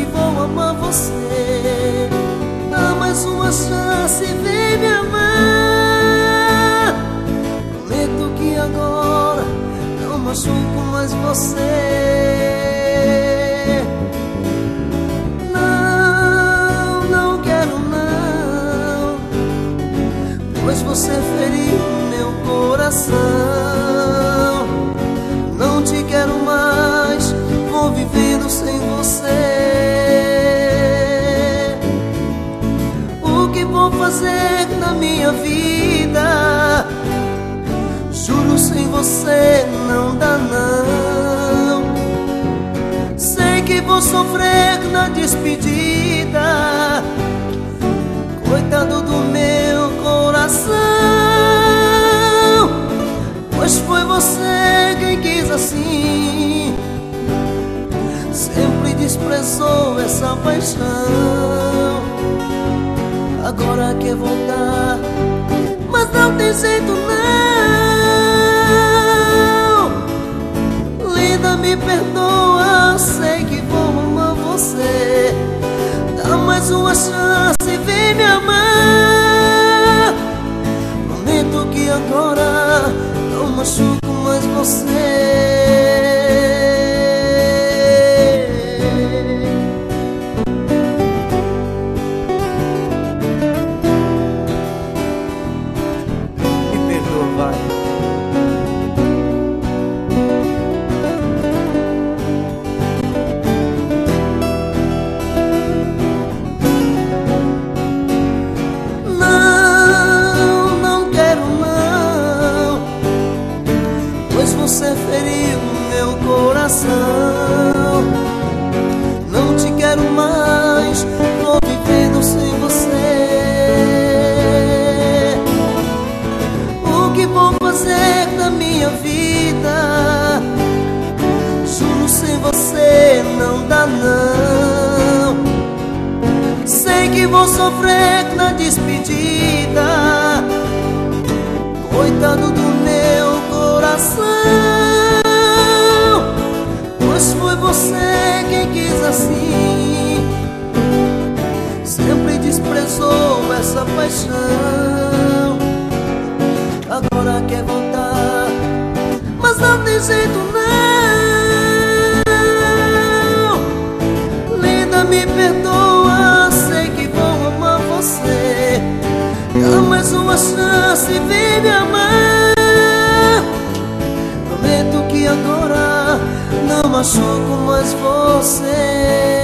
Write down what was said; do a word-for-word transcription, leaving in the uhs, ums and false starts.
que vou amar você. Dá mais uma chance, vem me amar. Prometo que agora não machuco mais você. Não, não quero não, pois você feriu meu coração. Não te quero mais, vou vivendo sem você. O que vou fazer na minha vida? Juro, sem você não dá não. Sei que vou sofrer na despedida. Coitado do meu coração, pois foi você quem quis assim. Sempre desprezou essa paixão. Agora quer voltar, mas não tem jeito não. Linda, me perdoa, sei que vou amar você. Dá mais uma chance, vem me amar. Prometo que agora não machuco mais você. Você feriu meu coração. Não te quero mais, vou vivendo sem você. O que vou fazer da minha vida? Juro, sem você não dá não. Sei que vou sofrer na despedida. Coitado do meu coração, pois foi você quem quis assim. Sempre desprezou essa paixão. Agora quer voltar, mas não tem jeito não. Linda, me perdoa, sei que vou amar você. Dá mais uma chance, vem me amar. Prometo que agora não machuco mais você.